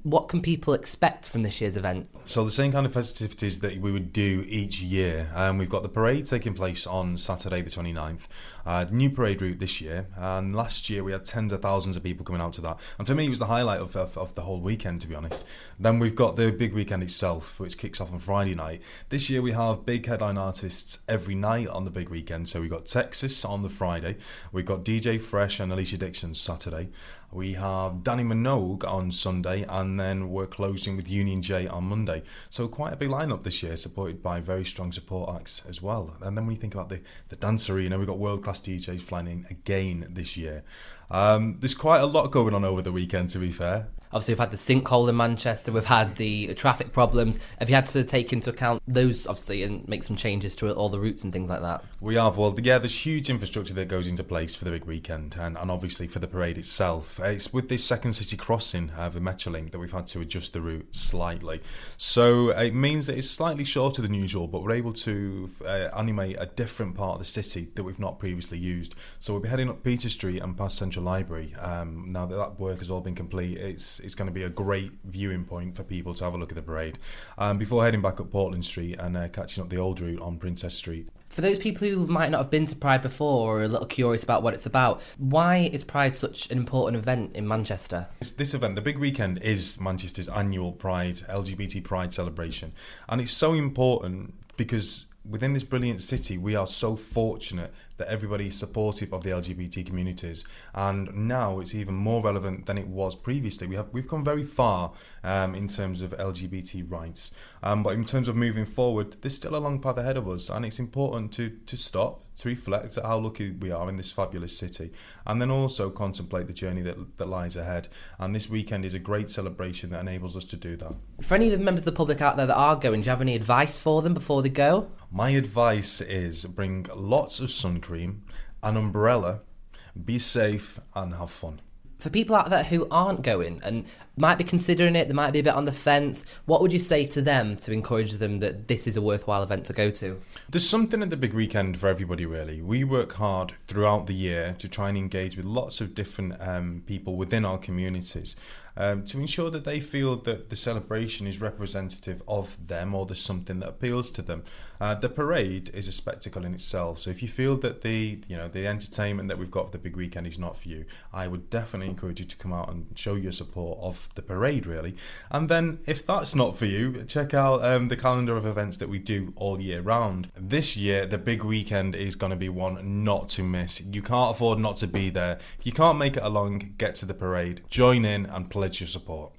What can people expect from this year's event? So the same kind of festivities that we would do each year. We've got the parade taking place on Saturday the 29th. New parade route this year. And last year we had tens of thousands of people coming out to that. And for me, it was the highlight of the whole weekend, to be honest. Then we've got the big weekend itself, which kicks off on Friday night. This year we have big headline artists every night on the big weekend. So we've got Texas on the Friday. We've got DJ Fresh and Alicia Dixon Saturday. We have Danny Minogue on Sunday, and then we're closing with Union J on Monday. So quite a big lineup this year, supported by very strong support acts as well. And then when you think about the dance arena, we've got world-class DJs flying in again this year. There's quite a lot going on over the weekend, to be fair. Obviously, we've had the sinkhole in Manchester, we've had the traffic problems. Have you had to take into account those, obviously, and make some changes to all the routes and things like that? We have. Well, yeah, there's huge infrastructure that goes into place for the big weekend and obviously for the parade itself. It's with this second city crossing of the Metrolink that we've had to adjust the route slightly. So it means that it's slightly shorter than usual, but we're able to animate a different part of the city that we've not previously used. So we'll be heading up Peter Street and past Central Library. Now that work has all been complete, it's going to be a great viewing point for people to have a look at the parade before heading back up Portland Street and catching up the old route on Princess Street. For those people who might not have been to Pride before or are a little curious about what it's about, why is Pride such an important event in Manchester? This event, the big weekend, is Manchester's annual Pride, LGBT Pride celebration. And it's so important because within this brilliant city, we are so fortunate that everybody is supportive of the LGBT communities, and now it's even more relevant than it was previously. We've come very far in terms of LGBT rights, but in terms of moving forward, there's still a long path ahead of us, and it's important to stop, to reflect at how lucky we are in this fabulous city, and then also contemplate the journey that lies ahead. And this weekend is a great celebration that enables us to do that. For any of the members of the public out there that are going, do you have any advice for them before they go? My advice is bring lots of sun cream, an umbrella, be safe and have fun. For people out there who aren't going and might be considering it, they might be a bit on the fence, what would you say to them to encourage them that this is a worthwhile event to go to? There's something at the big weekend for everybody, really. We work hard throughout the year to try and engage with lots of different people within our communities to ensure that they feel that the celebration is representative of them or there's something that appeals to them. The parade is a spectacle in itself, so if you feel that the entertainment that we've got for the big weekend is not for you, I would definitely encourage you to come out and show your support of the parade, really. And then if that's not for you, check out the calendar of events that we do all year round. This year, the big weekend is going to be one not to miss. You can't afford not to be there. If you can't make it along, get to the parade, join in and pledge your support.